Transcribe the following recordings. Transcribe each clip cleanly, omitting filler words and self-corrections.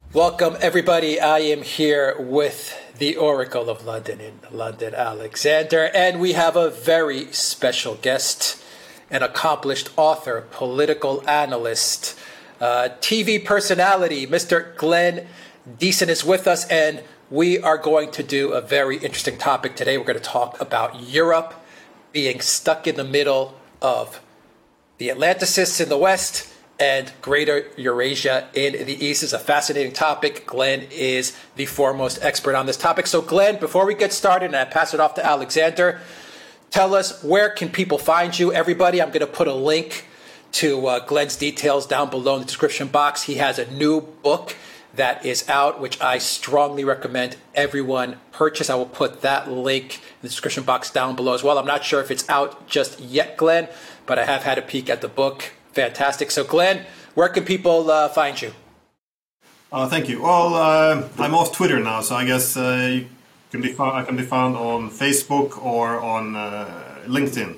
Welcome, everybody. I am here with the Oracle of London in London, Alexander, and we have a very special guest, an accomplished author, political analyst, TV personality, Mr. Glenn Deason is with us, and we are going to do a very interesting topic today. We're going to talk about Europe being stuck in the middle of the Atlanticists in the West and Greater Eurasia in the East. Is a fascinating topic. Glenn is the foremost expert on this topic. So Glenn, before we get started, and I pass it off to Alexander, tell us, where can people find you? Everybody, I'm going to put a link to Glenn's details down below in the description box. He has a new book that is out, which I strongly recommend everyone purchase. I will put that link in the description box down below as well. I'm not sure if it's out just yet, Glenn, but I have had a peek at the book. Fantastic. So, Glenn, where can people find you? Thank you. Well, I'm off Twitter now, so I guess I can be found on Facebook or on LinkedIn.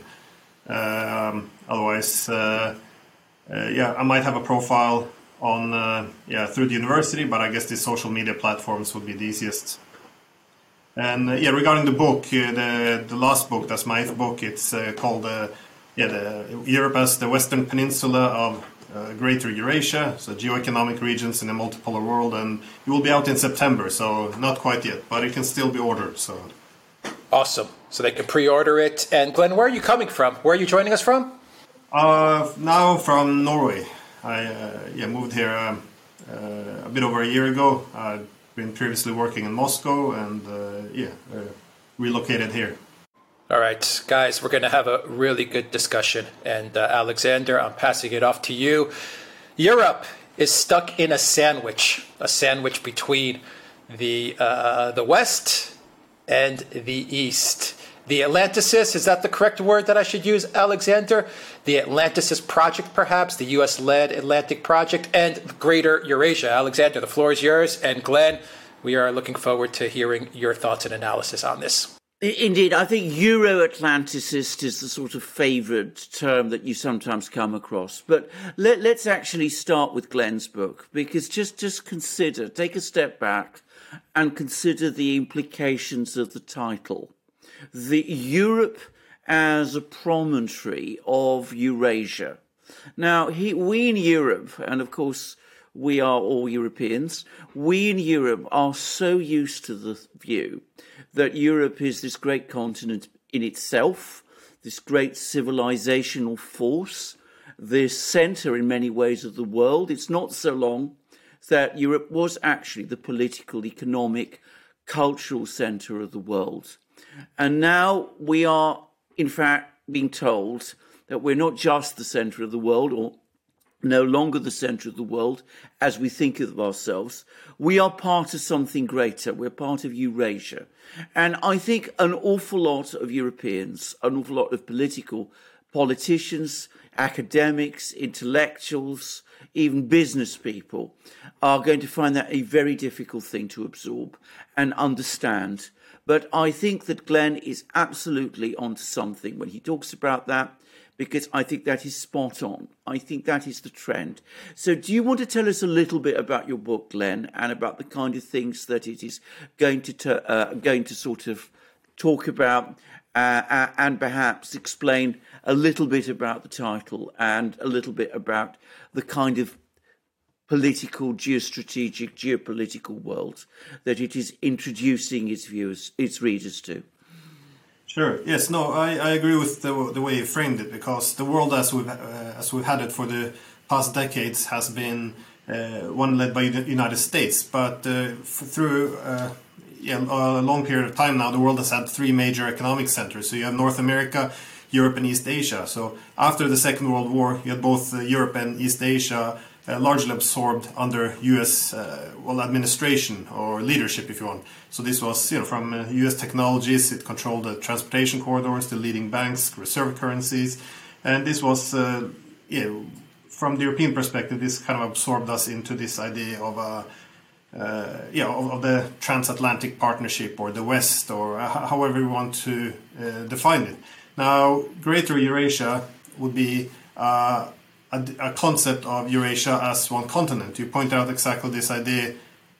Otherwise, I might have a profile on through the university, but I guess the social media platforms would be the easiest. And regarding the book, the last book, that's my book. It's called Europe as the Western Peninsula of Greater Eurasia, so geoeconomic regions in a multipolar world, and it will be out in September, so not quite yet, but it can still be ordered. So awesome! So they can pre-order it. And Glenn, where are you coming from? Where are you joining us from? Now from Norway. I moved here a bit over a year ago. I've been previously working in Moscow, and relocated here. All right, guys, we're going to have a really good discussion. And Alexander, I'm passing it off to you. Europe is stuck in a sandwich between the West and the East. The Atlanticists, is that the correct word that I should use, Alexander? The Atlanticist Project, perhaps, the U.S.-led Atlantic Project, and Greater Eurasia. Alexander, the floor is yours. And Glenn, we are looking forward to hearing your thoughts and analysis on this. Indeed, I think Euro-Atlanticist is the sort of favoured term that you sometimes come across. But let's actually start with Glenn's book, because just consider, take a step back and consider the implications of the title. The Europe as a promontory of Eurasia. Now, we in Europe, and of course we are all Europeans, we in Europe are so used to the view that Europe is this great continent in itself, this great civilizational force, this centre in many ways of the world. It's not so long that Europe was actually the political, economic, cultural centre of the world. And now we are, in fact, being told that we're not just the centre of the world, or no longer the centre of the world as we think of ourselves. We are part of something greater. We're part of Eurasia. And I think an awful lot of Europeans, an awful lot of politicians, academics, intellectuals, even business people are going to find that a very difficult thing to absorb and understand. But I think that Glenn is absolutely onto something when he talks about that, because I think that is spot on. I think that is the trend. So do you want to tell us a little bit about your book, Glenn, and about the kind of things that it is going to sort of talk about, and perhaps explain a little bit about the title and a little bit about the kind of political, geostrategic, geopolitical world that it is introducing its readers to? Sure. Yes. No. I agree with the way you framed it, because the world as we've had it for the past decades has been one led by the United States. But through a long period of time now, the world has had three major economic centers. So you have North America, Europe, and East Asia. So after the Second World War, you had both Europe and East Asia largely absorbed under U.S. Administration or leadership, if you want. So this was, from U.S. technologies. It controlled the transportation corridors, the leading banks, reserve currencies, and this was, from the European perspective, this kind of absorbed us into this idea of of the transatlantic partnership, or the West, or however you want to define it. Now, Greater Eurasia would be a concept of Eurasia as one continent. You point out exactly this idea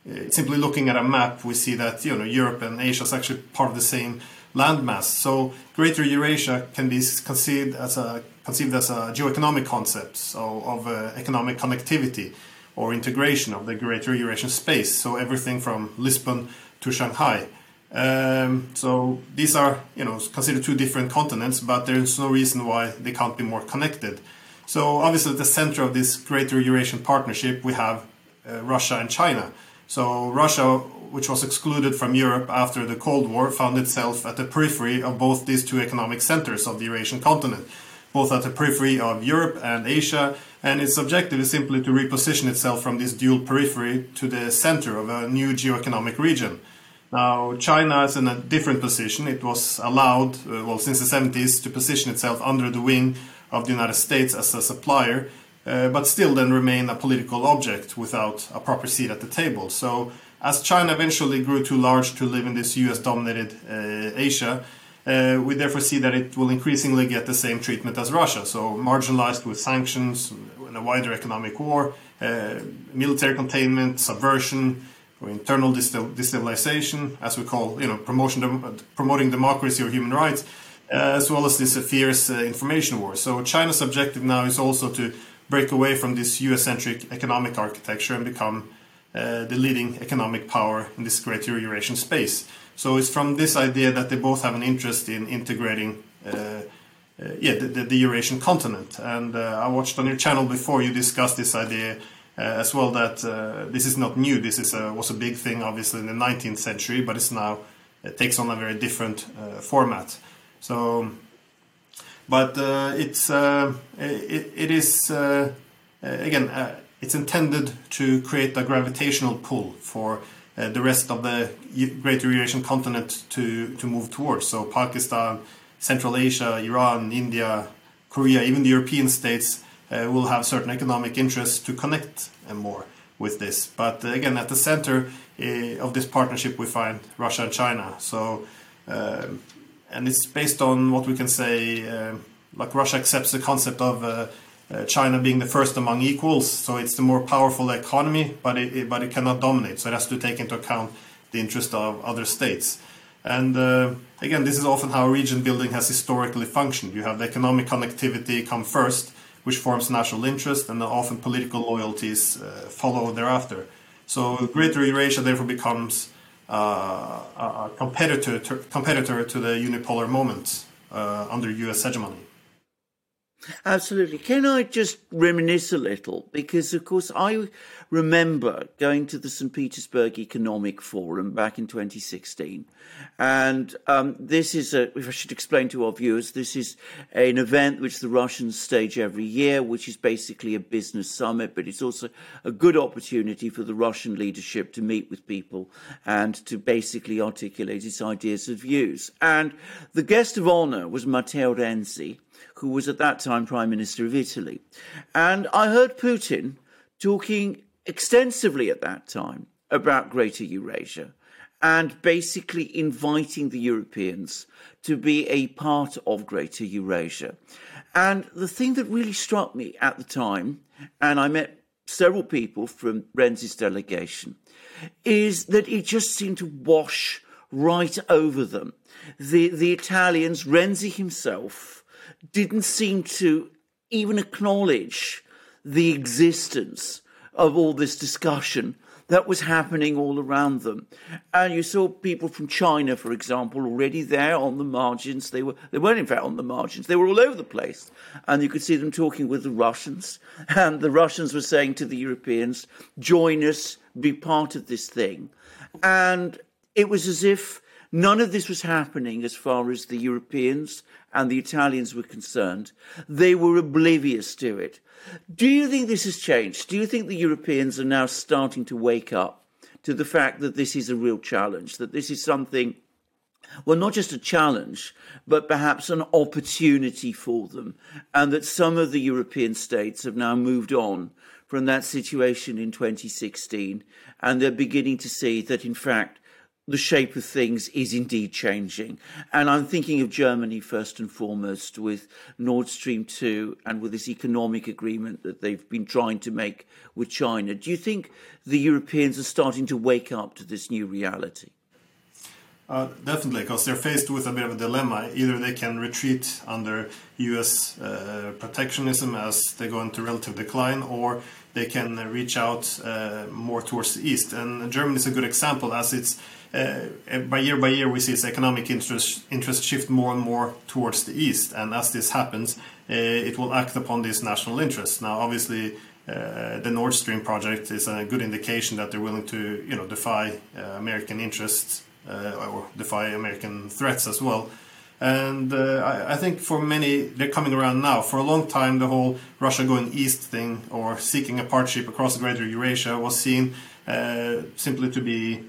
simply looking at a map, we see that Europe and Asia is actually part of the same landmass. So Greater Eurasia can be conceived as a geoeconomic concept of economic connectivity or integration of the Greater Eurasian space. So everything from Lisbon to Shanghai. So these are considered two different continents, but there's no reason why they can't be more connected. So obviously at the center of this Greater Eurasian partnership we have Russia and China. So Russia, which was excluded from Europe after the Cold War, found itself at the periphery of both these two economic centers of the Eurasian continent, both at the periphery of Europe and Asia, and its objective is simply to reposition itself from this dual periphery to the center of a new geoeconomic region. Now, China is in a different position. It was allowed, since the 70s, to position itself under the wing of the United States as a supplier, but still then remain a political object without a proper seat at the table. So as China eventually grew too large to live in this US-dominated Asia, we therefore see that it will increasingly get the same treatment as Russia. So marginalized with sanctions, in a wider economic war, military containment, subversion, or internal destabilization, as we call, promoting democracy or human rights, as well as this fierce information war. So China's objective now is also to break away from this US-centric economic architecture and become the leading economic power in this Greater Eurasian space. So it's from this idea that they both have an interest in integrating the Eurasian continent. And I watched on your channel before you discussed this idea as well, that this is not new. This was a big thing, obviously, in the 19th century, but it takes on a very different format. So, but it's intended to create a gravitational pull for the rest of the Greater Eurasian continent to move towards. So Pakistan, Central Asia, Iran, India, Korea, even the European states will have certain economic interests to connect more with this. But again, at the center of this partnership we find Russia and China. So, and it's based on what we can say, like Russia accepts the concept of China being the first among equals, so it's the more powerful economy, but it cannot dominate, so it has to take into account the interest of other states. And again, this is often how region building has historically functioned. You have the economic connectivity come first, which forms national interest, and often political loyalties follow thereafter. So Greater Eurasia therefore becomes a competitor to the unipolar moment under US hegemony. Absolutely. Can I just reminisce a little? Because, of course, I remember going to the St. Petersburg Economic Forum back in 2016. And this is, if I should explain to our viewers, this is an event which the Russians stage every year, which is basically a business summit, but it's also a good opportunity for the Russian leadership to meet with people and to basically articulate its ideas and views. And the guest of honor was Matteo Renzi, who was at that time Prime Minister of Italy. And I heard Putin talking extensively at that time about Greater Eurasia and basically inviting the Europeans to be a part of Greater Eurasia. And the thing that really struck me at the time, and I met several people from Renzi's delegation, is that it just seemed to wash right over them. The Italians, Renzi himself, didn't seem to even acknowledge the existence of all this discussion that was happening all around them. And you saw people from China, for example, already there on the margins. They weren't in fact on the margins. They were all over the place. And you could see them talking with the Russians. And the Russians were saying to the Europeans, join us, be part of this thing. And it was as if none of this was happening as far as the Europeans and the Italians were concerned. They were oblivious to it. Do you think this has changed? Do you think the Europeans are now starting to wake up to the fact that this is a real challenge, that this is something, well, not just a challenge, but perhaps an opportunity for them, and that some of the European states have now moved on from that situation in 2016, and they're beginning to see that, in fact, the shape of things is indeed changing. And I'm thinking of Germany first and foremost, with Nord Stream 2 and with this economic agreement that they've been trying to make with China. Do you think the Europeans are starting to wake up to this new reality? Definitely, because they're faced with a bit of a dilemma. Either they can retreat under US protectionism as they go into relative decline, or they can reach out more towards the east. And Germany is a good example, as it's by year we see its economic interest shift more and more towards the east. And as this happens, it will act upon these national interests. Now, obviously, the Nord Stream project is a good indication that they're willing to, defy American interests. Or defy American threats as well. And I think for many, they're coming around now. For a long time, the whole Russia going east thing, or seeking a partnership across the greater Eurasia, was seen simply to be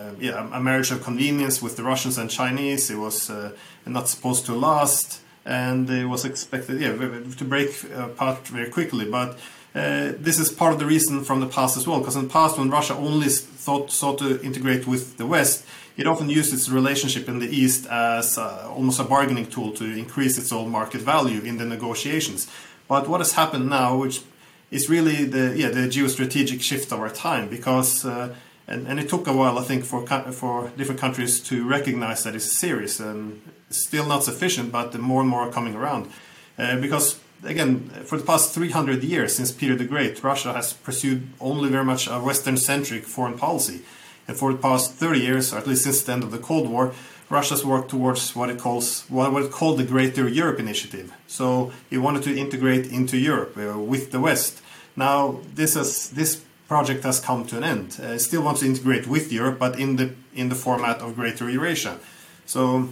a marriage of convenience with the Russians and Chinese. It was not supposed to last, and it was expected to break apart very quickly. But this is part of the reason from the past as well, because in the past, when Russia only sought to integrate with the West, it often used its relationship in the East as almost a bargaining tool to increase its own market value in the negotiations. But what has happened now, which is really the geostrategic shift of our time, because and it took a while, I think, for different countries to recognize that it's serious, and still not sufficient, but more and more are coming around, because. Again, for the past 300 years, since Peter the Great, Russia has pursued only very much a Western-centric foreign policy. And for the past 30 years, or at least since the end of the Cold War, Russia's worked towards what it called the Greater Europe Initiative. So it wanted to integrate into Europe with the West. Now, this project has come to an end. It still wants to integrate with Europe, but in the format of Greater Eurasia. Sorry.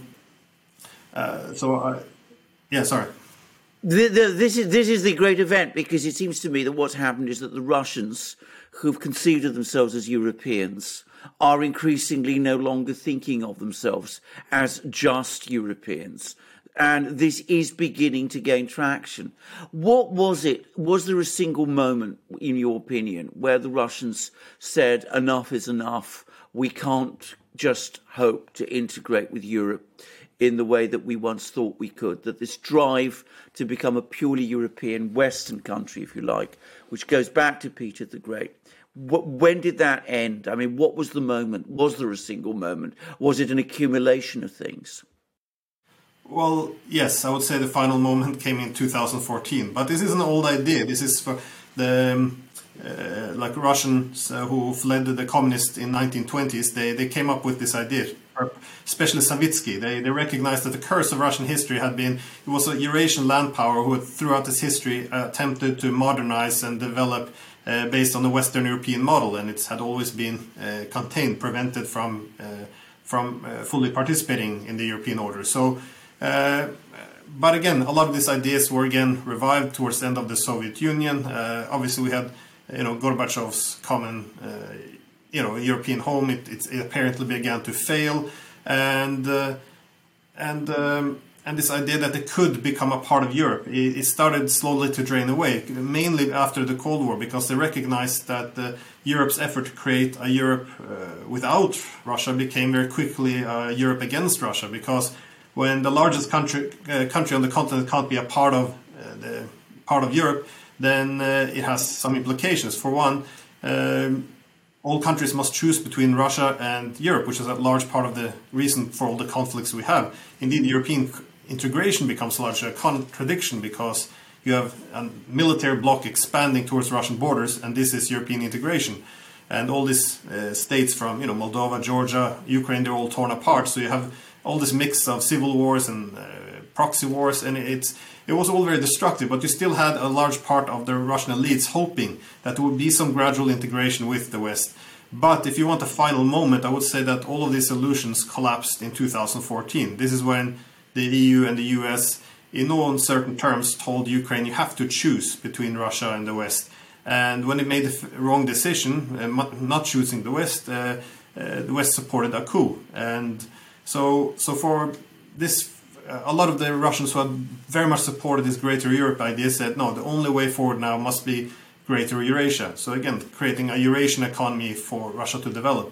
This is the great event, because it seems to me that what's happened is that the Russians, who've conceived of themselves as Europeans, are increasingly no longer thinking of themselves as just Europeans. And this is beginning to gain traction. What was it? Was there a single moment, in your opinion, where the Russians said, enough is enough, we can't just hope to integrate with Europe in the way that we once thought we could, that this drive to become a purely European Western country, if you like, which goes back to Peter the Great, when did that end? I mean, what was the moment? Was there a single moment? Was it an accumulation of things? Well, yes, I would say the final moment came in 2014. But this is an old idea. This is for the Russians who fled the communists in 1920s. They came up with this idea. Especially Savitsky, they recognized that the curse of Russian history had been, it was a Eurasian land power who had throughout its history attempted to modernize and develop based on the Western European model, and it had always been contained, prevented from fully participating in the European order. So, but again, a lot of these ideas were again revived towards the end of the Soviet Union. Obviously, we had Gorbachev's common European home. It apparently began to fail, and this idea that it could become a part of Europe, it started slowly to drain away, mainly after the Cold War, because they recognized that Europe's effort to create a Europe without Russia became very quickly a Europe against Russia, because when the largest country on the continent can't be a part of Europe, then it has some implications. For one, all countries must choose between Russia and Europe, which is a large part of the reason for all the conflicts we have. Indeed, European integration becomes largely a contradiction, because you have a military bloc expanding towards Russian borders, and this is European integration. And all these states from Moldova, Georgia, Ukraine, they're all torn apart. So you have all this mix of civil wars and proxy wars, and it was all very destructive, but you still had a large part of the Russian elites hoping that there would be some gradual integration with the West. But if you want a final moment, I would say that all of these illusions collapsed in 2014. This is when the EU and the US, in no uncertain terms, told Ukraine, you have to choose between Russia and the West. And when they made the wrong decision, not choosing the West supported a coup. And so for this, a lot of the Russians who had very much supported this Greater Europe idea said, no, the only way forward now must be Greater Eurasia. So again, creating a Eurasian economy for Russia to develop.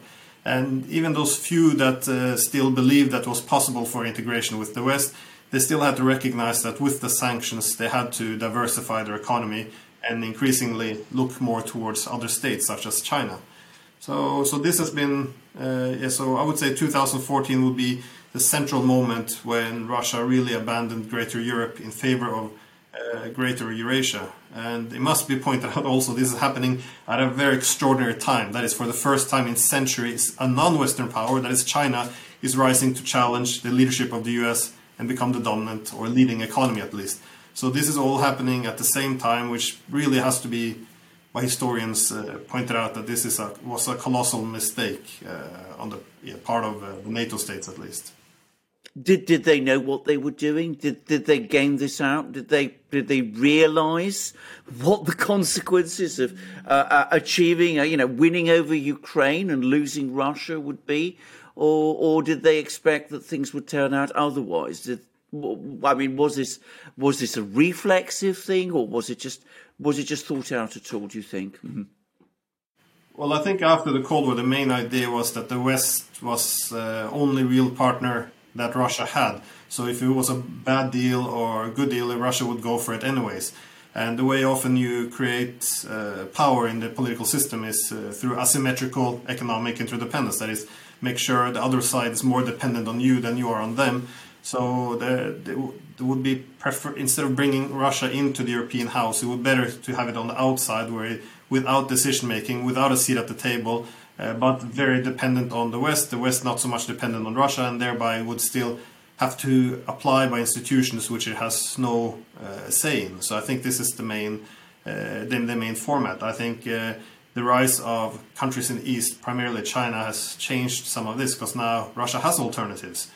And even those few that still believed that was possible for integration with the West, they still had to recognize that with the sanctions they had to diversify their economy and increasingly look more towards other states such as China. So this has been, so I would say 2014 would be the central moment when Russia really abandoned Greater Europe in favor of Greater Eurasia. And it must be pointed out also, this is happening at a very extraordinary time. That is, for the first time in centuries, a non-Western power, that is China, is rising to challenge the leadership of the US and become the dominant or leading economy at least. So this is all happening at the same time, which really has to be, by historians, pointed out that this was a colossal mistake on the part of the NATO states at least. Did they know what they were doing? Did they game this out? Did they realise what the consequences of achieving, winning over Ukraine and losing Russia would be, or did they expect that things would turn out otherwise? Was this a reflexive thing, or was it just thought out at all? Do you think? Mm-hmm. Well, I think after the Cold War, the main idea was that the West was only real partner that Russia had. So if it was a bad deal or a good deal, Russia would go for it anyways. And the way often you create power in the political system is through asymmetrical economic interdependence. That is, make sure the other side is more dependent on you than you are on them. So there would be, instead of bringing Russia into the European house, it would be better to have it on the outside, without decision making, without a seat at the table, but very dependent on the West not so much dependent on Russia, and thereby would still have to apply by institutions which it has no say in. So I think this is the main format. I think the rise of countries in the East, primarily China, has changed some of this, because now Russia has alternatives.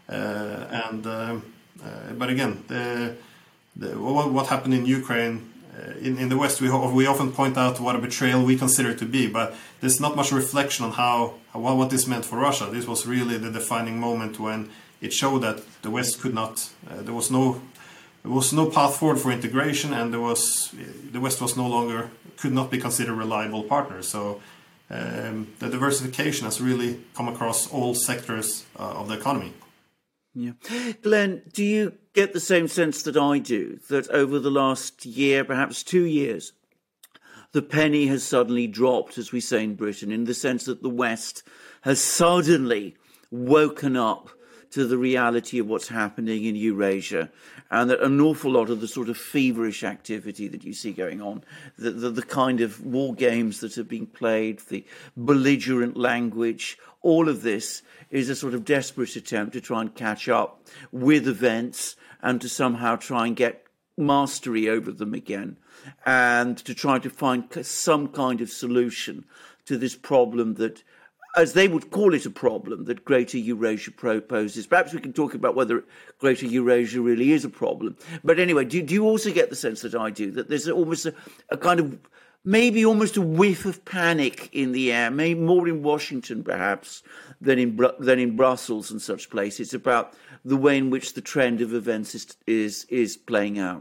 But again, what happened in Ukraine, in the West, we often point out what a betrayal we consider it to be, but there's not much reflection on what this meant for Russia. This was really the defining moment when it showed that the West could not. There was no path forward for integration, and the West could not be considered a reliable partner. So the diversification has really come across all sectors of the economy. Yeah. Glenn, do you get the same sense that I do, that over the last year, perhaps 2 years, the penny has suddenly dropped, as we say in Britain, in the sense that the West has suddenly woken up to the reality of what's happening in Eurasia, and that an awful lot of the sort of feverish activity that you see going on, the kind of war games that have been played, the belligerent language, all of this is a sort of desperate attempt to try and catch up with events and to somehow try and get mastery over them again, and to try to find some kind of solution to this problem that, as they would call it, a problem that Greater Eurasia poses. Perhaps we can talk about whether Greater Eurasia really is a problem. But anyway, do you also get the sense that I do, that there's almost a kind of, maybe almost a whiff of panic in the air, maybe more in Washington perhaps than in Brussels and such places, about the way in which the trend of events is playing out?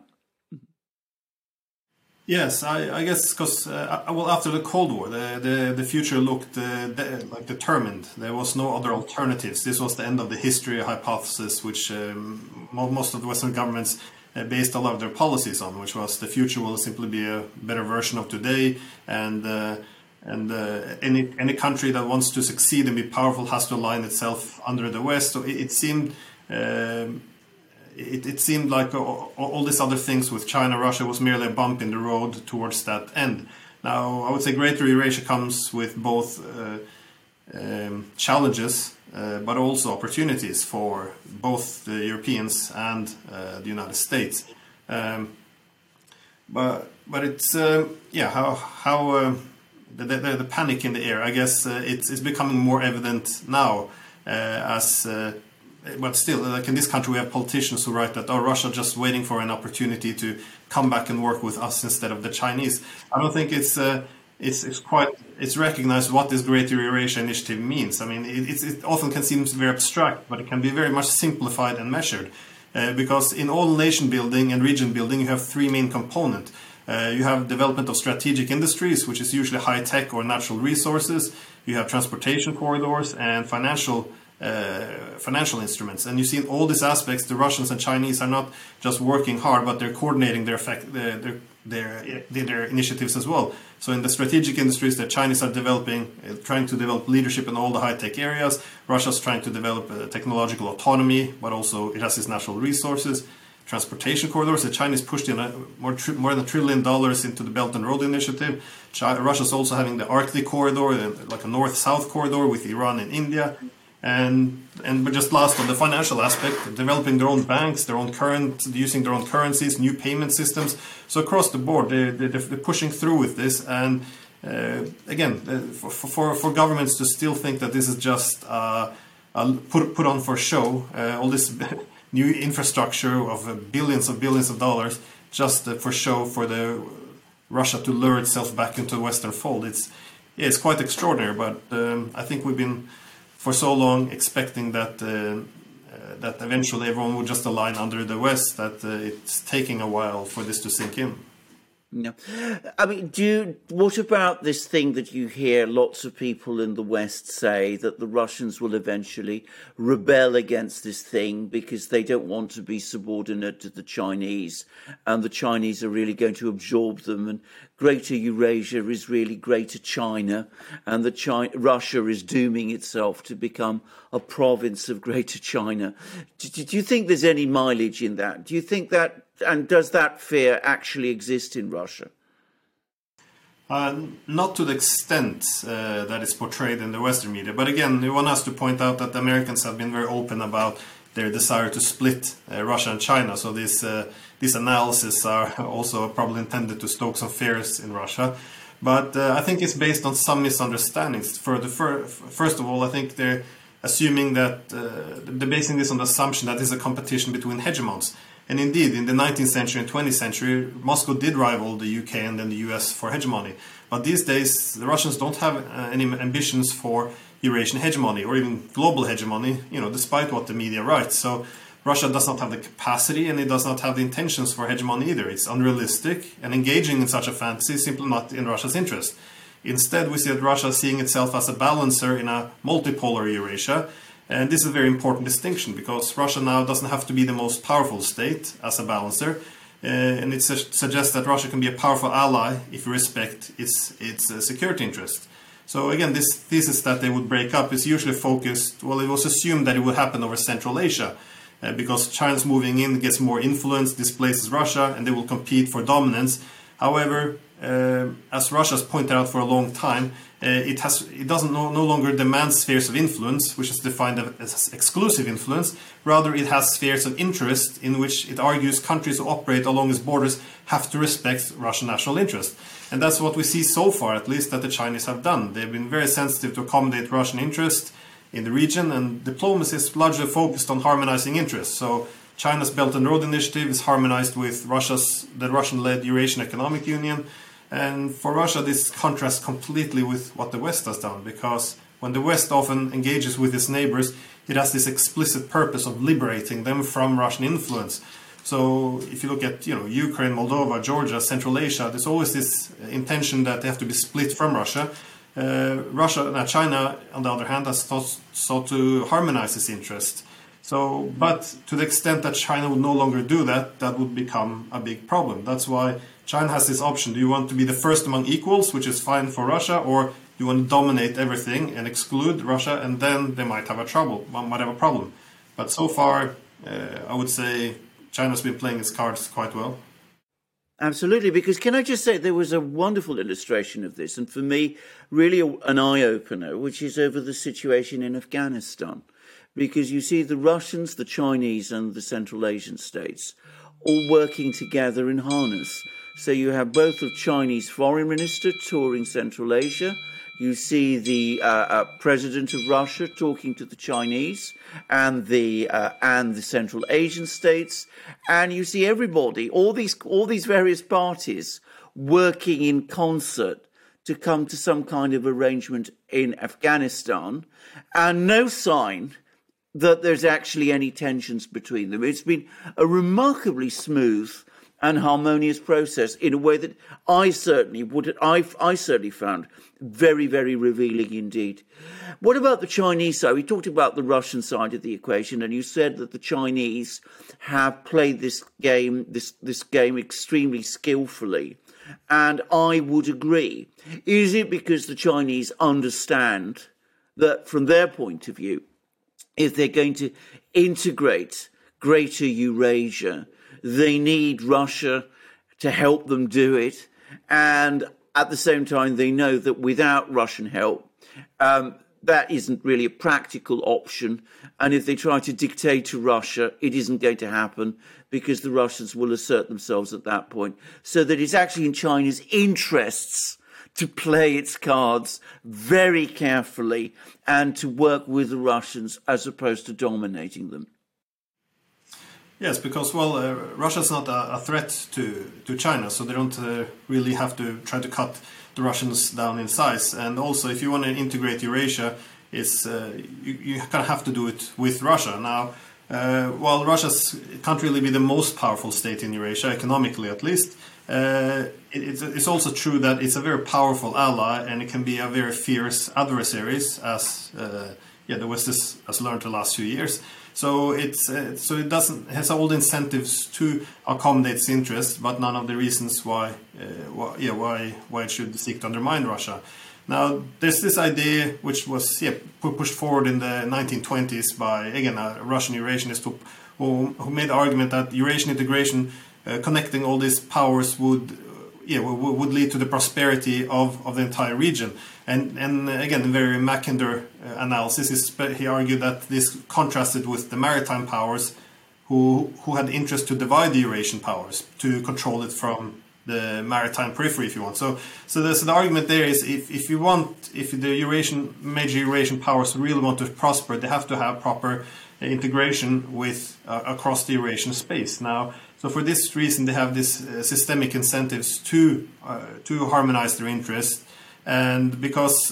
Yes, I guess because after the Cold War, the future looked like determined. There was no other alternatives. This was the end of the history hypothesis, which most of the Western governments based a lot of their policies on, which was the future will simply be a better version of today, and any country that wants to succeed and be powerful has to align itself under the West. So it seemed. It seemed like all these other things with China, Russia was merely a bump in the road towards that end. Now, I would say Greater Eurasia comes with both challenges, but also opportunities for both the Europeans and the United States. But it's how the panic in the air. I guess it's becoming more evident now but still, like in this country, we have politicians who write that, Russia just waiting for an opportunity to come back and work with us instead of the Chinese. I don't think it's recognized what this Greater Eurasia Initiative means. I mean, it often can seem very abstract, but it can be very much simplified and measured. Because in all nation building and region building, you have three main components. You have development of strategic industries, which is usually high tech or natural resources. You have transportation corridors and financial instruments. And you see in all these aspects, the Russians and Chinese are not just working hard, but they're coordinating their initiatives as well. So in the strategic industries, the Chinese are trying to develop leadership in all the high-tech areas. Russia's trying to develop technological autonomy, but also it has its natural resources. Transportation corridors, the Chinese pushed in more than $1 trillion into the Belt and Road Initiative. Russia's also having the Arctic corridor, like a north-south corridor with Iran and India. And just last on the financial aspect, developing their own banks, using their own currencies, new payment systems. So across the board, they're pushing through with this. And again, for governments to still think that this is just put on for show, all this new infrastructure of billions of dollars, just for show for the Russia to lure itself back into the Western fold. It's quite extraordinary, but I think we've been for so long expecting that that eventually everyone would just align under the West, that it's taking a while for this to sink in. No. I mean, what about this thing that you hear lots of people in the West say, that the Russians will eventually rebel against this thing because they don't want to be subordinate to the Chinese, and the Chinese are really going to absorb them, and Greater Eurasia is really Greater China, and Russia is dooming itself to become a province of Greater China. Do you think there's any mileage in that? Do you think that, and does that fear actually exist in Russia? Not to the extent that it's portrayed in the Western media. But again, one has to point out that the Americans have been very open about their desire to split Russia and China. So these analyses are also probably intended to stoke some fears in Russia. But I think it's based on some misunderstandings. First of all, I think they're assuming that they're basing this on the assumption that there's a competition between hegemons. And indeed, in the 19th century and 20th century, Moscow did rival the UK and then the US for hegemony. But these days, the Russians don't have any ambitions for Eurasian hegemony or even global hegemony, despite what the media writes. So Russia does not have the capacity, and it does not have the intentions for hegemony either. It's unrealistic, and engaging in such a fantasy is simply not in Russia's interest. Instead, we see that Russia is seeing itself as a balancer in a multipolar Eurasia. And this is a very important distinction, because Russia now doesn't have to be the most powerful state as a balancer. And it suggests that Russia can be a powerful ally if you respect its security interest. So again, this thesis that they would break up is usually focused, it was assumed that it would happen over Central Asia, because China's moving in, gets more influence, displaces Russia, and they will compete for dominance. However, as Russia's pointed out for a long time, it doesn't no longer demand spheres of influence, which is defined as exclusive influence. Rather, it has spheres of interest in which it argues countries who operate along its borders have to respect Russian national interest. And that's what we see so far, at least, that the Chinese have done. They've been very sensitive to accommodate Russian interest in the region, and diplomacy is largely focused on harmonizing interests. So China's Belt and Road Initiative is harmonized with the Russian-led Eurasian Economic Union. And for Russia, this contrasts completely with what the West has done, because when the West often engages with its neighbors, it has this explicit purpose of liberating them from Russian influence. So if you look at Ukraine, Moldova, Georgia, Central Asia, there's always this intention that they have to be split from Russia. China, on the other hand, has sought to harmonize its interest. But to the extent that China would no longer do that, that would become a big problem. That's why China has this option. Do you want to be the first among equals, which is fine for Russia, or do you want to dominate everything and exclude Russia, and then they might have a problem. But so far, I would say China's been playing its cards quite well. Absolutely, because can I just say there was a wonderful illustration of this, and for me, really an eye-opener, which is over the situation in Afghanistan. Because you see the Russians, the Chinese, and the Central Asian states all working together in harness. So you have both the Chinese foreign minister touring Central Asia. You see the president of Russia talking to the Chinese and the Central Asian states, and you see everybody, all these various parties, working in concert to come to some kind of arrangement in Afghanistan, and no sign that there's actually any tensions between them. It's been a remarkably smooth and harmonious process in a way that I certainly found very, very revealing indeed. What about the Chinese side? We talked about the Russian side of the equation, and you said that the Chinese have played this game extremely skillfully, and I would agree. Is it because the Chinese understand that, from their point of view, if they're going to integrate Greater Eurasia, they need Russia to help them do it, and at the same time they know that without Russian help, that isn't really a practical option, and if they try to dictate to Russia, it isn't going to happen because the Russians will assert themselves at that point. So that it's actually in China's interests to play its cards very carefully and to work with the Russians as opposed to dominating them. Yes, because, Russia's not a threat to China, so they don't really have to try to cut the Russians down in size. And also, if you want to integrate Eurasia, you kind of have to do it with Russia. Now, while Russia can't really be the most powerful state in Eurasia, economically at least, it's also true that it's a very powerful ally, and it can be a very fierce adversary, as the West has learned the last few years. So it has all the incentives to accommodate its interests, but none of the reasons why it should seek to undermine Russia. Now, there's this idea which was pushed forward in the 1920s by, again, a Russian Eurasianist who made the argument that Eurasian integration, connecting all these powers, would lead to the prosperity of the entire region. And again, in very Mackinder analysis, he argued that this contrasted with the maritime powers who had interest to divide the Eurasian powers, to control it from the maritime periphery, if you want. So the argument there is if the major Eurasian powers really want to prosper, they have to have proper integration with across the Eurasian space. Now, so for this reason, they have this systemic incentives to harmonize their interests, and because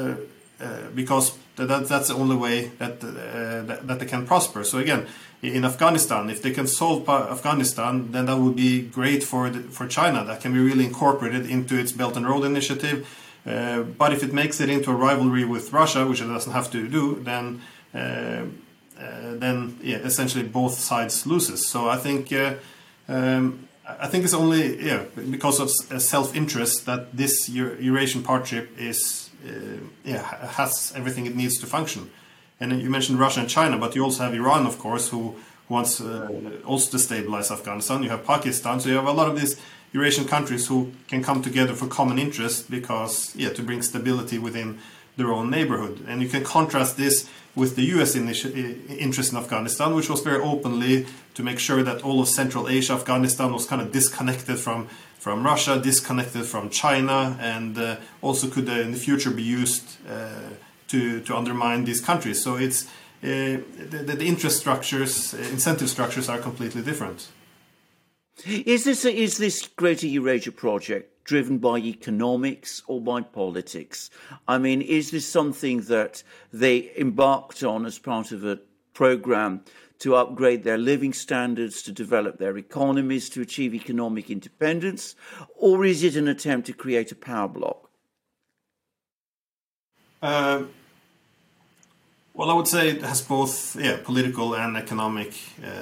that's the only way that they can prosper. So again, in Afghanistan, if they can solve Afghanistan, then that would be great for China. That can be really incorporated into its Belt and Road Initiative. But if it makes it into a rivalry with Russia, which it doesn't have to do, then essentially both sides loses. So I think it's only because of self-interest that this Eurasian partnership has everything it needs to function. And you mentioned Russia and China, but you also have Iran, of course, who wants also to stabilize Afghanistan. You have Pakistan, so you have a lot of these Eurasian countries who can come together for common interest because to bring stability within their own neighborhood. And you can contrast this with the U.S. interest in Afghanistan, which was very openly to make sure that all of Central Asia, Afghanistan, was kind of disconnected from Russia, disconnected from China, and also could in the future be used to undermine these countries. So it's the interest structures, incentive structures are completely different. Is this Greater Eurasia project driven by economics or by politics? I mean, is this something that they embarked on as part of a program to upgrade their living standards, to develop their economies, to achieve economic independence, or is it an attempt to create a power bloc? Well, I would say it has both political and economic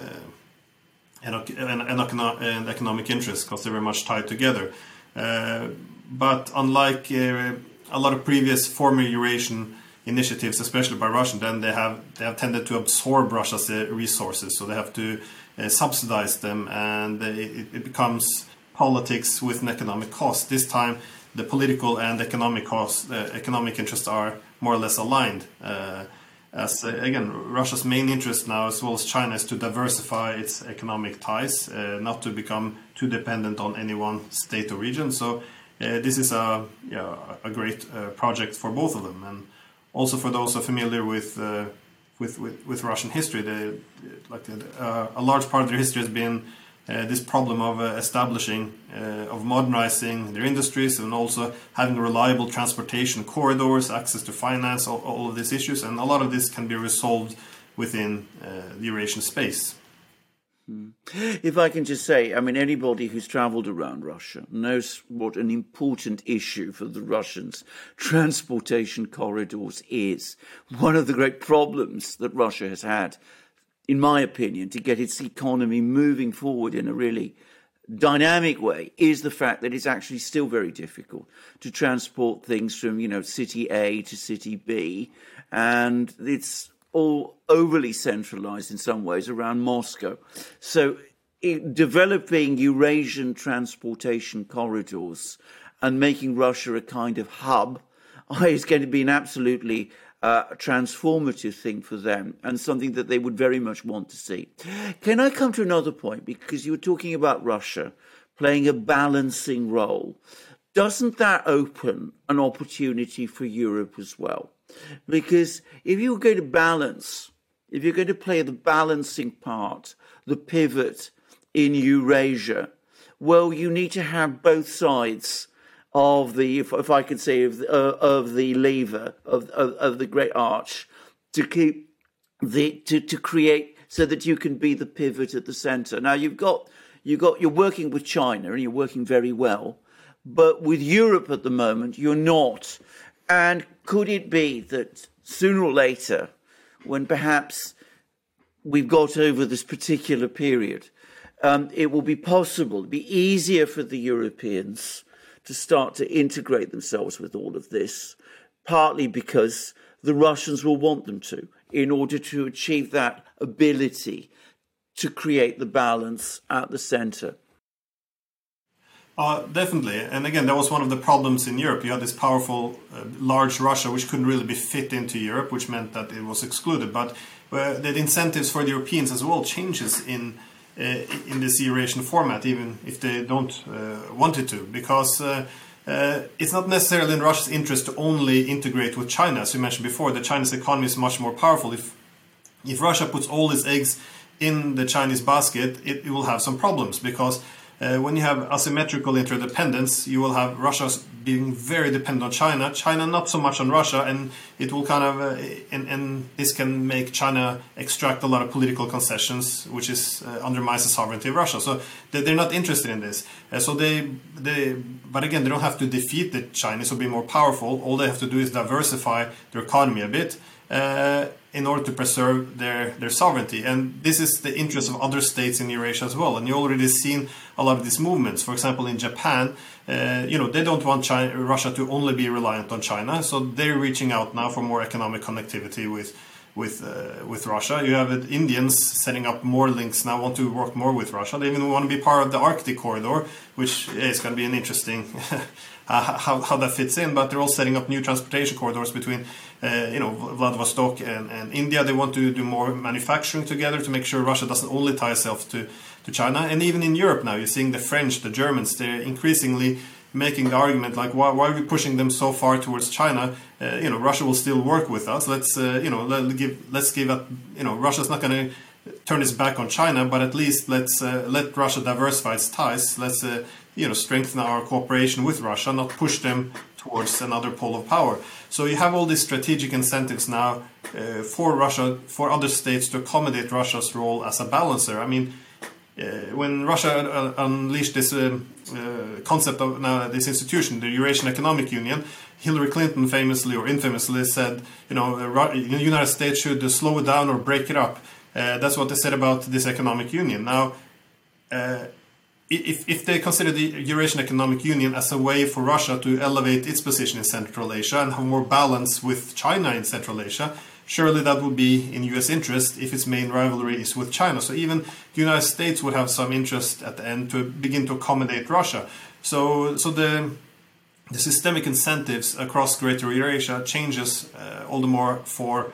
and economic interests, because they're very much tied together. But unlike a lot of previous former Eurasian initiatives, especially by Russia, then they have tended to absorb Russia's resources, so they have to subsidize them, and it becomes politics with an economic cost. This time, the political and economic interests are more or less aligned. As again, Russia's main interest now, as well as China, is to diversify its economic ties, not to become too dependent on any one state or region. So this is a great project for both of them, and also for those who are familiar with Russian history. A large part of their history has been this problem of establishing, of modernizing their industries, and also having reliable transportation corridors, access to finance, all of these issues. And a lot of this can be resolved within the Eurasian space. If I can just say, I mean, anybody who's travelled around Russia knows what an important issue for the Russians transportation corridors is. One of the great problems that Russia has had, in my opinion, to get its economy moving forward in a really dynamic way is the fact that it's actually still very difficult to transport things from, city A to city B. And it's all overly centralized in some ways around Moscow. So developing Eurasian transportation corridors and making Russia a kind of hub is going to be an absolutely transformative thing for them and something that they would very much want to see. Can I come to another point? Because you were talking about Russia playing a balancing role. Doesn't that open an opportunity for Europe as well? Because if you're going to balance, if you're going to play the balancing part, the pivot in Eurasia, well, you need to have both sides of the, if I could say, of the lever of the great arch to keep to create so that you can be the pivot at the centre. Now you're working with China and you're working very well, but with Europe at the moment you're not. And could it be that sooner or later, when perhaps we've got over this particular period, it will be possible, be easier for the Europeans to start to integrate themselves with all of this, partly because the Russians will want them to, in order to achieve that ability to create the balance at the centre? Definitely. And again, that was one of the problems in Europe. You had this powerful, large Russia, which couldn't really be fit into Europe, which meant that it was excluded. But the incentives for the Europeans as well changes in this Eurasian format, even if they don't want it to, because it's not necessarily in Russia's interest to only integrate with China. As you mentioned before, the Chinese economy is much more powerful. If Russia puts all its eggs in the Chinese basket, it will have some problems, because when you have asymmetrical interdependence, you will have Russia being very dependent on China, China not so much on Russia, and it will kind of, and this can make China extract a lot of political concessions, which undermines the sovereignty of Russia. So they're not interested in this. But again, they don't have to defeat the Chinese or be more powerful. All they have to do is diversify their economy a bit in order to preserve their sovereignty. And this is the interest of other states in Eurasia as well. And you already seen a lot of these movements. For example, in Japan, they don't want Russia to only be reliant on China, so they're reaching out now for more economic connectivity with Russia. You have Indians setting up more links now, want to work more with Russia. They even want to be part of the Arctic corridor, which is going to be an interesting how that fits in. But they're all setting up new transportation corridors between Vladivostok and India. They want to do more manufacturing together to make sure Russia doesn't only tie itself to China. And even in Europe now, you're seeing the French, the Germans, they're increasingly making the argument like, why are we pushing them so far towards China? Russia will still work with us. Let's give up. Russia's not going to turn its back on China, but at least let's let Russia diversify its ties. Let's strengthen our cooperation with Russia, not push them towards another pole of power. So you have all these strategic incentives now for Russia, for other states to accommodate Russia's role as a balancer. I mean, when Russia unleashed this concept of now this institution, the Eurasian Economic Union, Hillary Clinton famously or infamously said, the United States should slow it down or break it up. That's what they said about this economic union. Now, if they consider the Eurasian Economic Union as a way for Russia to elevate its position in Central Asia and have more balance with China in Central Asia, surely that would be in U.S. interest if its main rivalry is with China. So even the United States would have some interest at the end to begin to accommodate Russia. So the systemic incentives across Greater Eurasia changes all the more for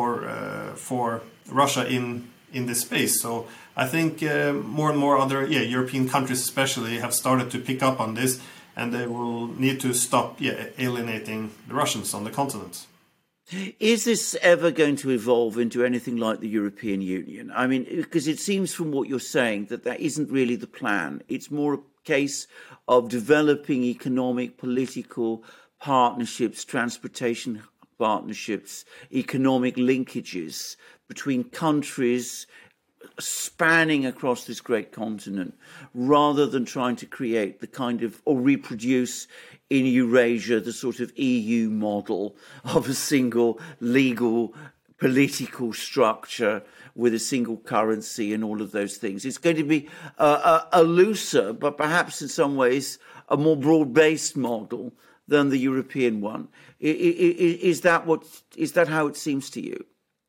Russia in this space. So I think more and more other European countries especially have started to pick up on this, and they will need to stop alienating the Russians on the continent. Is this ever going to evolve into anything like the European Union? I mean, because it seems from what you're saying that isn't really the plan. It's more a case of developing economic, political partnerships, transportation partnerships, economic linkages between countries spanning across this great continent, rather than trying to create the kind of, or reproduce in Eurasia, the sort of EU model of a single legal political structure with a single currency and all of those things. It's going to be a looser, but perhaps in some ways a more broad-based model than the European one. Is that how it seems to you?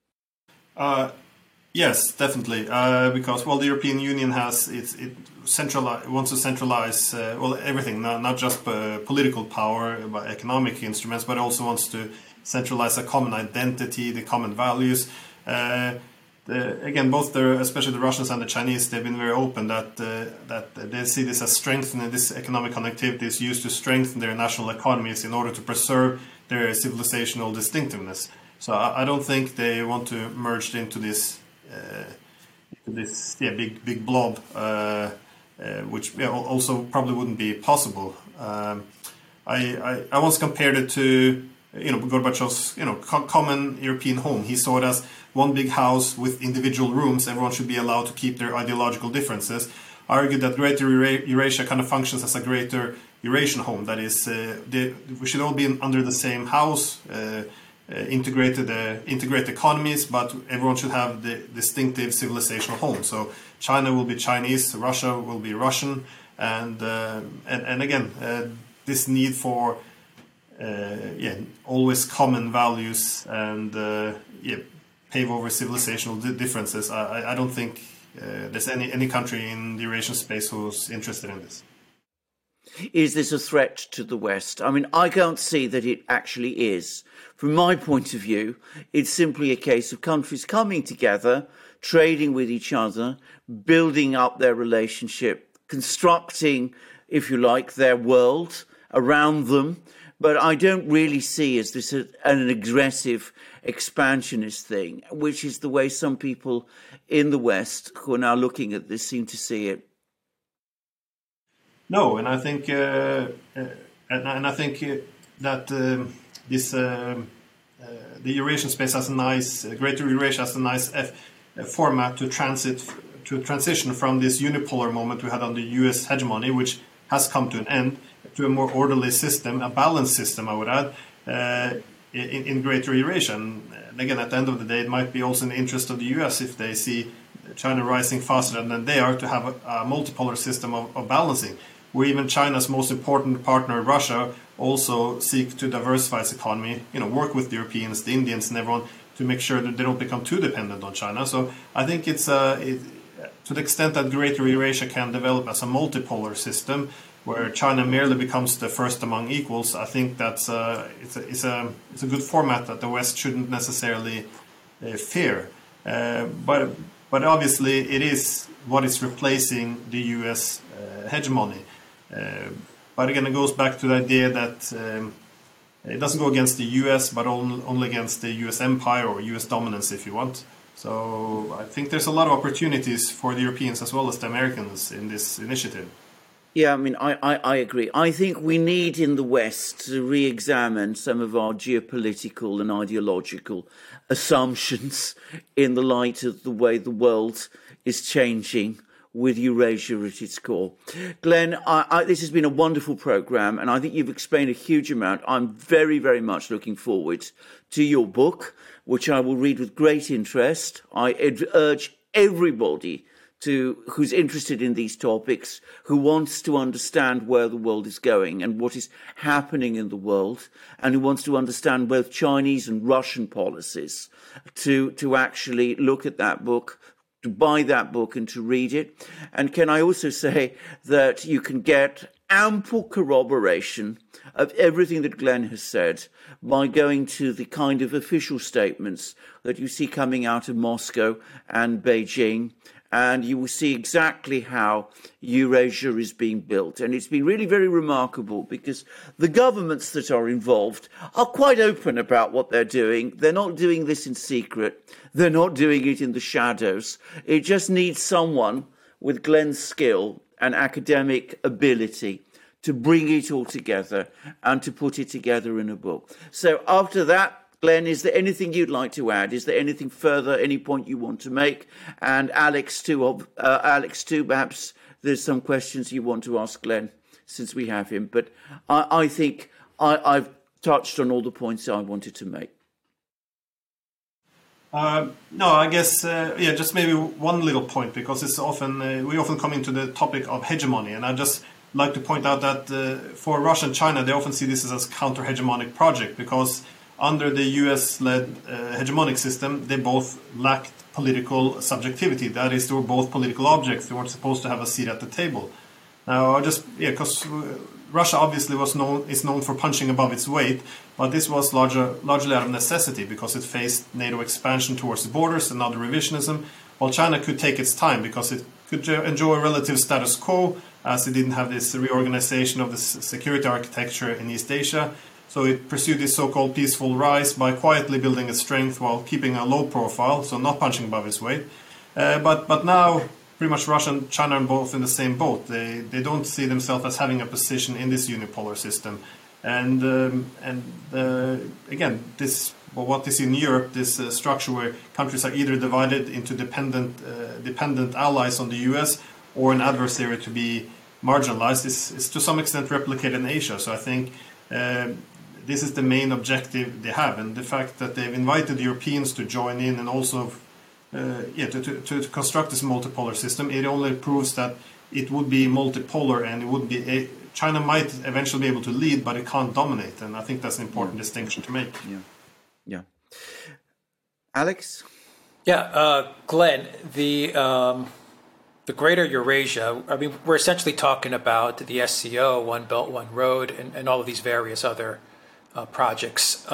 Yes, definitely. Because the European Union wants to centralize everything, not just political power, but economic instruments, but also wants to centralize a common identity, the common values. Again, especially the Russians and the Chinese, they've been very open that they see this as strengthening. This economic connectivity is used to strengthen their national economies in order to preserve their civilizational distinctiveness. So I don't think they want to merge into this big blob, which also probably wouldn't be possible. I once compared it to Gorbachev's common European home. He saw it as one big house with individual rooms. Everyone should be allowed to keep their ideological differences. I argued that Greater Eurasia kind of functions as a Greater Eurasian home. That is, we should all be under the same house, integrated economies, but everyone should have the distinctive civilizational home. So China will be Chinese, Russia will be Russian, and again, this need for always common values and pave over civilizational differences. I don't think there's any country in the Eurasian space who's interested in this. Is this a threat to the West? I mean, I can't see that it actually is. From my point of view, it's simply a case of countries coming together, trading with each other, building up their relationship, constructing, if you like, their world around them. But I don't really see as this an aggressive expansionist thing, which is the way some people in the West who are now looking at this seem to see it. No, and I think that the Eurasian space has a nice, Greater Eurasia has a nice format to transition from this unipolar moment we had under U.S. hegemony, which has come to an end, to a more orderly system, a balanced system, I would add, in Greater Eurasia. And again, at the end of the day, it might be also in the interest of the U.S. if they see China rising faster than they are to have a multipolar system of balancing, where even China's most important partner, Russia, also seek to diversify its economy, work with the Europeans, the Indians, and everyone to make sure that they don't become too dependent on China. So I think it's to the extent that Greater Eurasia can develop as a multipolar system, where China merely becomes the first among equals, I think that's it's a good format that the West shouldn't necessarily fear. But obviously, it is what is replacing the U.S. hegemony. But again, it goes back to the idea that it doesn't go against the U.S., but only against the U.S. empire or U.S. dominance, if you want. So I think there's a lot of opportunities for the Europeans as well as the Americans in this initiative. Yeah, I mean, I agree. I think we need in the West to re-examine some of our geopolitical and ideological assumptions in the light of the way the world is changing with Eurasia at its core. Glenn, this has been a wonderful programme, and I think you've explained a huge amount. I'm very, very much looking forward to your book, which I will read with great interest. I urge everybody who's interested in these topics, who wants to understand where the world is going and what is happening in the world, and who wants to understand both Chinese and Russian policies, to actually look at that book, to buy that book and to read it. And can I also say that you can get ample corroboration of everything that Glenn has said by going to the kind of official statements that you see coming out of Moscow and Beijing, and you will see exactly how Eurasia is being built. And it's been really very remarkable because the governments that are involved are quite open about what they're doing. They're not doing this in secret. They're not doing it in the shadows. It just needs someone with Glenn's skill and academic ability to bring it all together and to put it together in a book. So after that Glenn, is there anything you'd like to add? Is there anything further, any point you want to make? And Alex too, perhaps there's some questions you want to ask Glenn, since we have him. But I think I've touched on all the points I wanted to make. No, I guess just maybe one little point, because it's often we often come into the topic of hegemony, and I just like to point out that for Russia and China, they often see this as a counter-hegemonic project, because under the US-led hegemonic system, they both lacked political subjectivity. That is, they were both political objects. They weren't supposed to have a seat at the table. Now, because Russia obviously is known for punching above its weight, but this was largely out of necessity, because it faced NATO expansion towards the borders and other revisionism, while China could take its time because it could enjoy a relative status quo, as it didn't have this reorganization of the security architecture in East Asia. So it pursued this so-called peaceful rise by quietly building its strength while keeping a low profile, so not punching above its weight. But now, pretty much Russia and China are both in the same boat. They don't see themselves as having a position in this unipolar system. And again, what is in Europe, this structure where countries are either divided into dependent allies on the US or an adversary to be marginalized, is to some extent replicated in Asia. So I think this is the main objective they have, and the fact that they've invited Europeans to join in and also to construct this multipolar system, it only proves that it would be multipolar, and it would be China might eventually be able to lead, but it can't dominate, and I think that's an important distinction to make. Yeah. Alex? Yeah, Glenn, the Greater Eurasia, I mean, we're essentially talking about the SCO, One Belt, One Road, and all of these various other projects.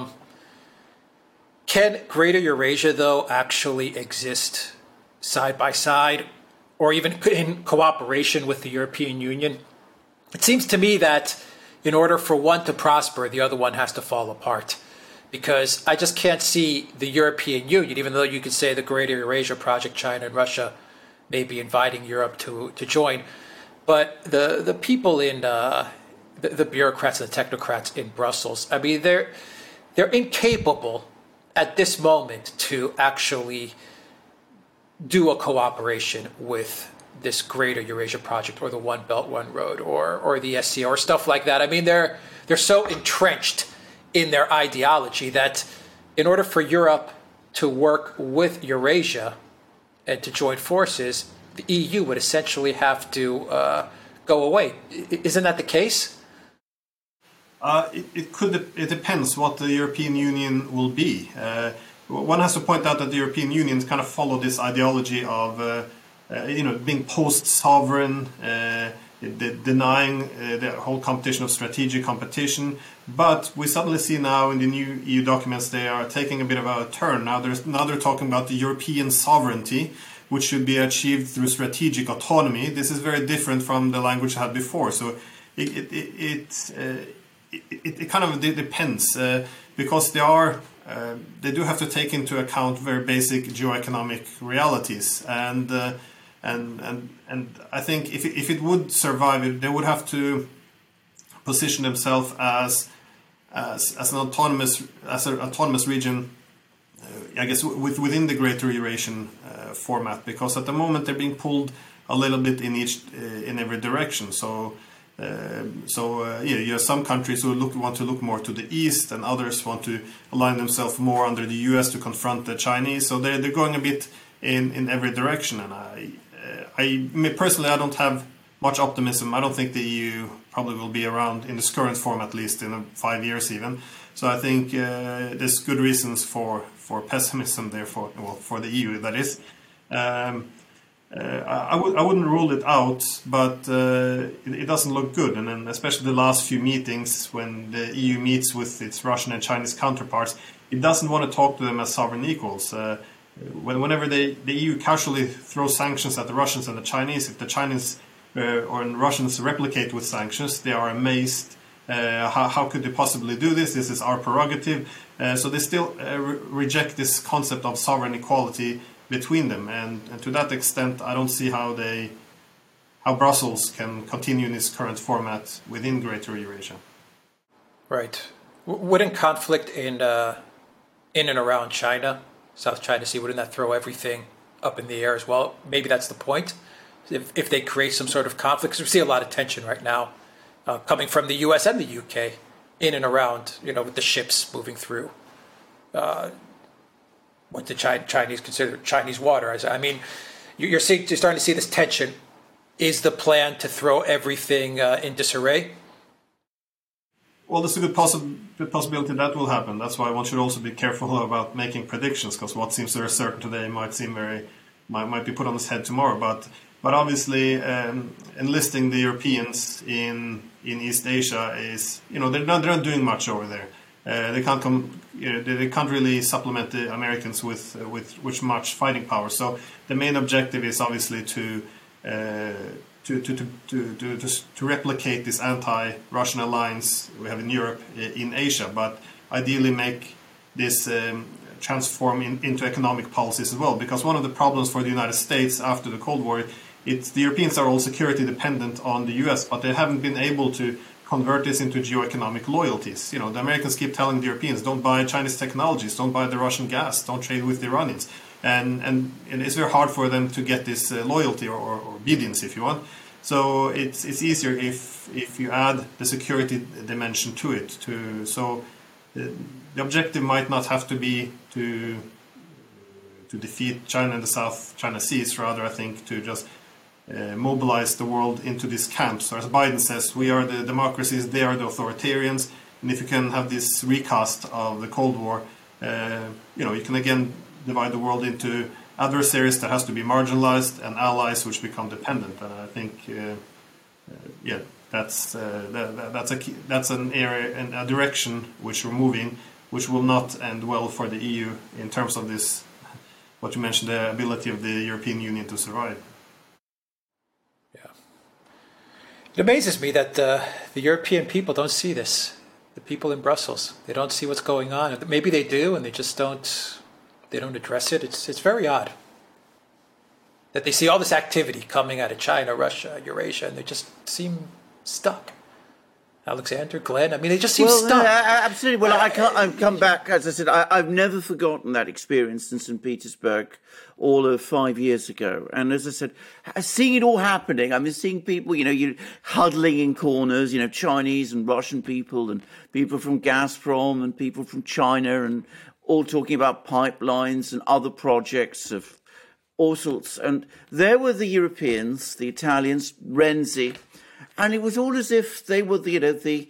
Can Greater Eurasia, though, actually exist side by side, or even in cooperation with the European Union? It seems to me that in order for one to prosper, the other one has to fall apart. Because I just can't see the European Union, even though you could say the Greater Eurasia Project, China and Russia may be inviting Europe to join. But the people in the bureaucrats and the technocrats in Brussels, I mean, they're incapable at this moment to actually do a cooperation with this Greater Eurasia Project or the One Belt, One Road or the SCO or stuff like that. I mean, they're so entrenched in their ideology that in order for Europe to work with Eurasia and to join forces, the EU would essentially have to go away. Isn't that the case? It depends what the European Union will be. One has to point out that the European Union kind of follow this ideology of being post-sovereign, denying the whole competition of strategic competition. But we suddenly see now in the new EU documents they are taking a bit of a turn. Now they're talking about the European sovereignty, which should be achieved through strategic autonomy. This is very different from the language I had before. So it kind of depends because they do have to take into account very basic geoeconomic realities, and I think if it would survive, they would have to position themselves as an autonomous region, I guess within the Greater Eurasian format, because at the moment they're being pulled a little bit in every direction. So you have some countries who want to look more to the east, and others want to align themselves more under the US to confront the Chinese. So they're going a bit in every direction. And personally, I don't have much optimism. I don't think the EU probably will be around in this current form, at least in 5 years even. So I think there's good reasons for pessimism there for the EU, that is. I wouldn't rule it out, but it doesn't look good. And then especially the last few meetings when the EU meets with its Russian and Chinese counterparts, it doesn't want to talk to them as sovereign equals. Whenever the EU casually throws sanctions at the Russians and the Chinese, if the Chinese or Russians replicate with sanctions, they are amazed. How could they possibly do this? This is our prerogative. So they still reject this concept of sovereign equality between them, and to that extent, I don't see how Brussels can continue in its current format within Greater Eurasia. Right. Wouldn't conflict in in and around China, South China Sea? Wouldn't that throw everything up in the air as well? Maybe that's the point. If they create some sort of conflict, because we see a lot of tension right now coming from the U.S. and the U.K. in and around, with the ships moving through what the Chinese consider Chinese water. I mean, you're starting to see this tension. Is the plan to throw everything in disarray? Well, there's a good possibility that will happen. That's why one should also be careful about making predictions, because what seems very certain today might be put on its head tomorrow. But obviously, enlisting the Europeans in East Asia is, they're not doing much over there. They can't really supplement the Americans with much fighting power. So the main objective is obviously to replicate this anti-Russian alliance we have in Europe in Asia, but ideally make this transform into economic policies as well. Because one of the problems for the United States after the Cold War, the Europeans are all security dependent on the US, but they haven't been able to convert this into geo-economic loyalties. The Americans keep telling the Europeans, don't buy Chinese technologies, don't buy the Russian gas, don't trade with the Iranians. And it's very hard for them to get this loyalty or obedience, if you want. So it's easier if you add the security dimension to it. So the objective might not have to be to defeat China in the South China Seas, rather I think to just mobilize the world into these camps. So as Biden says, we are the democracies, they are the authoritarians, and if you can have this recast of the Cold War, you can again divide the world into adversaries that has to be marginalized and allies which become dependent. And I think, that's an area and a direction which we're moving, which will not end well for the EU in terms of this, what you mentioned, the ability of the European Union to survive. Yeah, it amazes me that the European people don't see this. The people in Brussels, they don't see what's going on. Maybe they do, and they just don't. They don't address it. It's very odd that they see all this activity coming out of China, Russia, Eurasia, and they just seem stuck. Alexander, Glenn, I mean, they just seem stuck. Absolutely. Well, I've come back, as I said, I've never forgotten that experience in St. Petersburg all of 5 years ago. And as I said, seeing it all happening, I mean, seeing people, huddling in corners, Chinese and Russian people and people from Gazprom and people from China and all talking about pipelines and other projects of all sorts. And there were the Europeans, the Italians, Renzi, and it was all as if they were the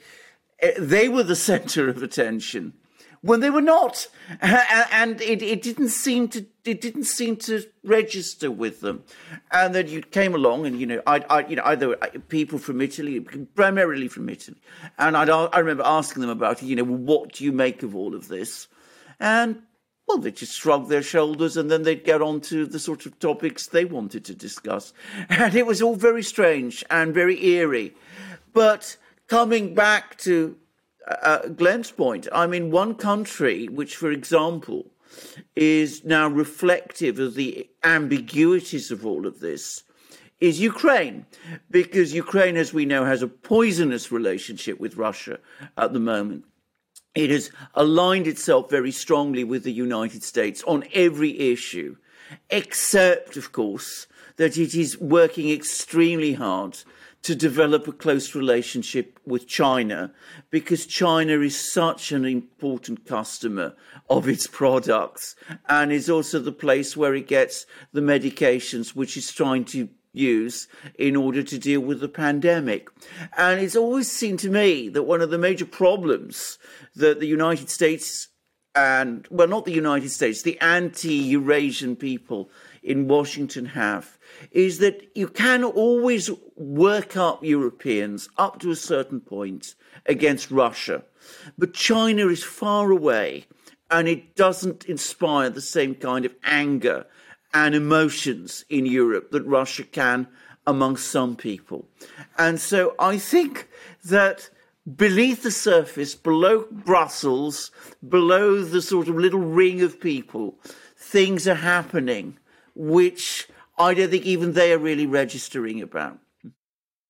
centre of attention when they were not, and it didn't seem to register with them. And then you came along, and either people from Italy, primarily from Italy, and I remember asking them about what do you make of all of this, and well, they just shrugged their shoulders and then they'd get on to the sort of topics they wanted to discuss. And it was all very strange and very eerie. But coming back to Glenn's point, I mean, one country which, for example, is now reflective of the ambiguities of all of this is Ukraine. Because Ukraine, as we know, has a poisonous relationship with Russia at the moment. It has aligned itself very strongly with the United States on every issue, except, of course, that it is working extremely hard to develop a close relationship with China, because China is such an important customer of its products and is also the place where it gets the medications which it's trying to use in order to deal with the pandemic. And it's always seemed to me that one of the major problems that the United States and, well, not the United States, the anti-Eurasian people in Washington have, is that you can always work up Europeans up to a certain point against Russia. But China is far away and it doesn't inspire the same kind of anger and emotions in Europe that Russia can among some people. And so I think that beneath the surface, below Brussels, below the sort of little ring of people, things are happening which I don't think even they are really registering about.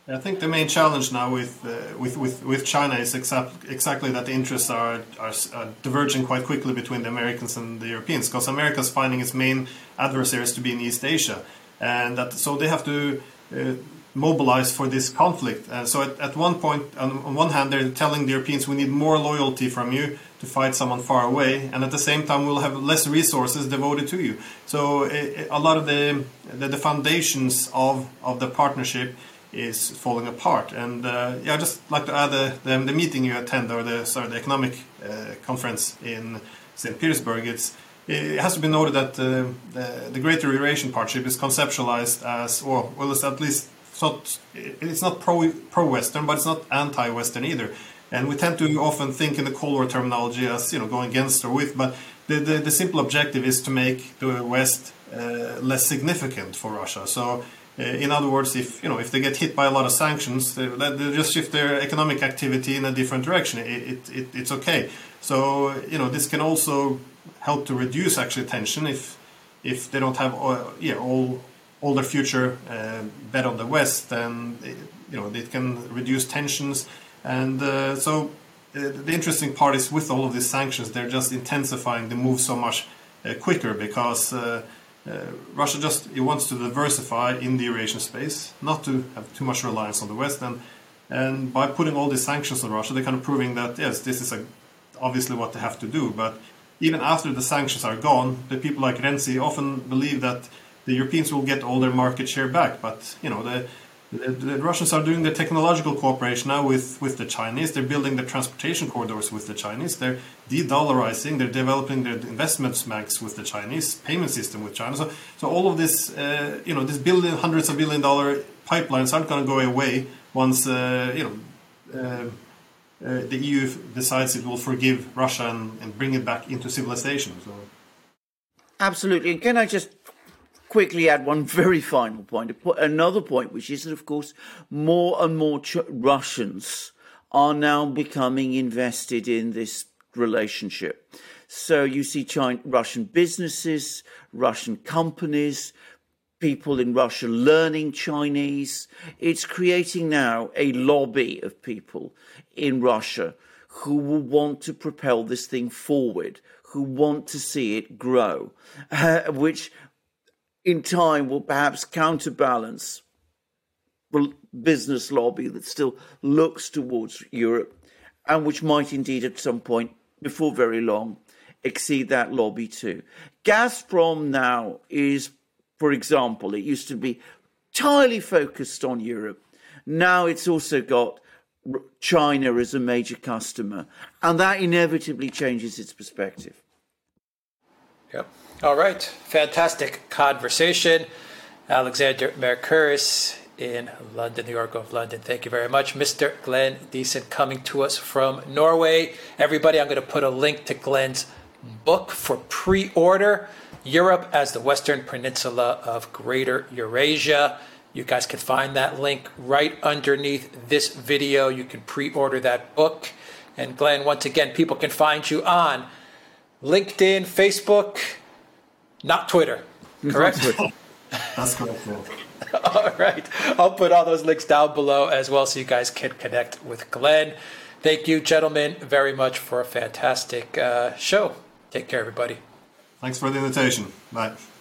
I think the main challenge now with China is exactly that the interests are diverging quite quickly between the Americans and the Europeans, because America is finding its main adversaries to be in East Asia, and so they have to mobilize for this conflict. And so at one point, on one hand, they're telling the Europeans, we need more loyalty from you to fight someone far away, and at the same time we'll have less resources devoted to you. So a lot of the foundations of the partnership is falling apart. And I'd just like to add the meeting you attend, or the economic conference in St. Petersburg. It has to be noted that the Greater Eurasian Partnership is conceptualized as, it's at least it's not pro-Western, but it's not anti-Western either. And we tend to often think in the Cold War terminology as going against or with, but the simple objective is to make the West less significant for Russia. So, in other words, if they get hit by a lot of sanctions, they just shift their economic activity in a different direction. It's okay. So this can also help to reduce actually tension if they don't have all their future bet on the West, then it can reduce tensions. And so the interesting part is, with all of these sanctions, they're just intensifying the move so much quicker, because Russia wants to diversify in the Eurasian space, not to have too much reliance on the West. And by putting all these sanctions on Russia, they're kind of proving that, yes, this is obviously what they have to do. But even after the sanctions are gone, the people like Renzi often believe that the Europeans will get all their market share back. But the Russians are doing the technological cooperation now with the Chinese. They're building the transportation corridors with the Chinese. They're de-dollarizing. They're developing their investment banks with the Chinese, payment system with China. So all of this, this hundreds of billion-dollar pipelines aren't going to go away once the EU decides it will forgive Russia and bring it back into civilization. So. Absolutely. And can I just quickly add one very final point, another point, which is that, of course, more and more Russians are now becoming invested in this relationship. So you see Russian businesses, Russian companies, people in Russia learning Chinese. It's creating now a lobby of people in Russia who will want to propel this thing forward, who want to see it grow, which in time will perhaps counterbalance the business lobby that still looks towards Europe, and which might indeed at some point, before very long, exceed that lobby too. Gazprom now is, for example, it used to be entirely focused on Europe. Now it's also got China as a major customer, and that inevitably changes its perspective. Yep. All right. Fantastic conversation. Alexander Mercouris in London, the Oracle of London. Thank you very much. Mr. Glenn Diesen coming to us from Norway. Everybody, I'm going to put a link to Glenn's book for pre-order, Europe as the Western Peninsula of Greater Eurasia. You guys can find that link right underneath this video. You can pre-order that book. And Glenn, once again, people can find you on LinkedIn, Facebook, not Twitter, correct? That's correct. Yeah. All right. I'll put all those links down below as well so you guys can connect with Glenn. Thank you, gentlemen, very much for a fantastic show. Take care, everybody. Thanks for the invitation. Bye.